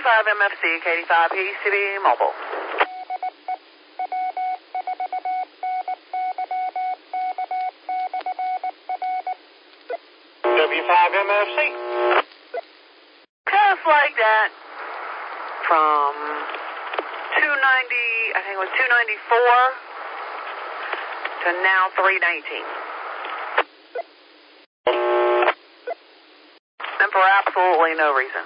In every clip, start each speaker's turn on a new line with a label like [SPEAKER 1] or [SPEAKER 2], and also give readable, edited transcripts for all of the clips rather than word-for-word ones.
[SPEAKER 1] KD5MFC, KD5PCB Mobile.
[SPEAKER 2] W5MFC.
[SPEAKER 1] Just like that. From 290, I think it was 294 to now 319. And for absolutely no reason.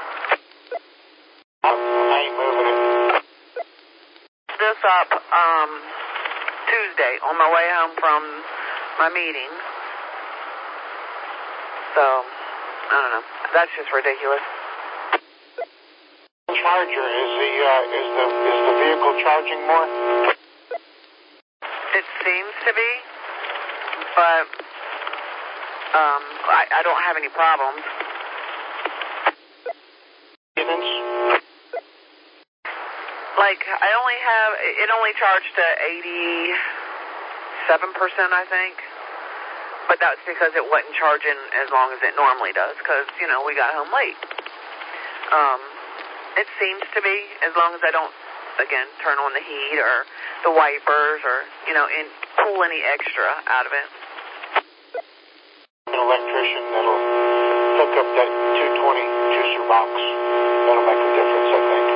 [SPEAKER 2] I ain't moving it.
[SPEAKER 1] This up Tuesday on my way home from my meeting. So, I don't know. That's just ridiculous.
[SPEAKER 2] Charger, is the vehicle charging more?
[SPEAKER 1] It seems to be, but I don't have any problems. Like, it only charged to 87%, I think. But that's because it wasn't charging as long as it normally does, because, you know, we got home late. It seems to be, as long as I don't, again, turn on the heat or the wipers or, you know, pull any extra out of it.
[SPEAKER 2] An electrician that'll hook up that 220 juicer box. That'll make a difference, I think.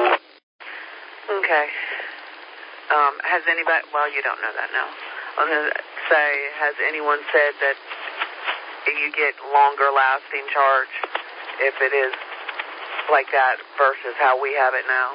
[SPEAKER 1] Okay. Has anybody, well, you don't know that now. I was going to say, has anyone said that you get longer lasting charge if it is like that versus how we have it now?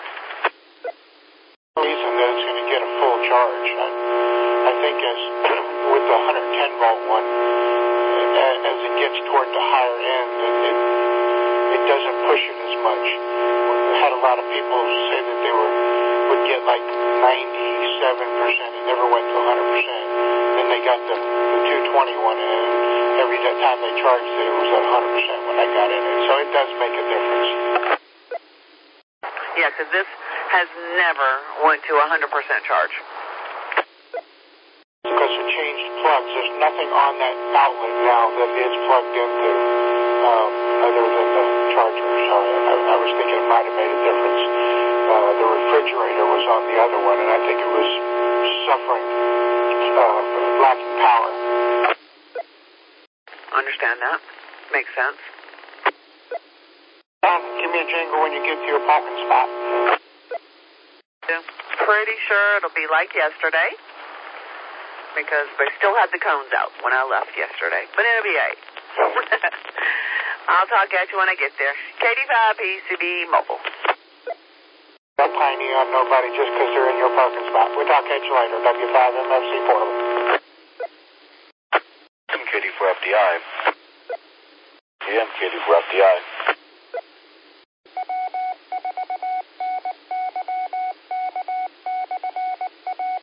[SPEAKER 2] Reason that it's going to get a full charge. I think as with the 110 volt one, as it gets toward the higher end, it doesn't push it as much. I had a lot of people say that they would get like 97%. It never went to 100%. Then they got the 220 one, and every time they charged it, it was at 100% when I got in it. So it does make a difference.
[SPEAKER 1] Yeah, because this has never went to 100% charge.
[SPEAKER 2] Because it changed plugs. There's nothing on that outlet now that is plugged into other than the charger. So I was thinking it might have made a difference. The refrigerator was on the other one, and I think it was suffering lacking power.
[SPEAKER 1] Understand that. Makes sense.
[SPEAKER 2] Give me a jingle when you get to your parking spot.
[SPEAKER 1] Pretty sure it'll be like yesterday, because they still had the cones out when I left yesterday. But it'll be 8. I'll talk at you when I get there. KD5PCB Mobile.
[SPEAKER 2] Don't piny on nobody just because they're in your parking spot. We'll talk at you later. W5MFC Portable.
[SPEAKER 3] MKD4FDI. Yeah, MKD4FDI.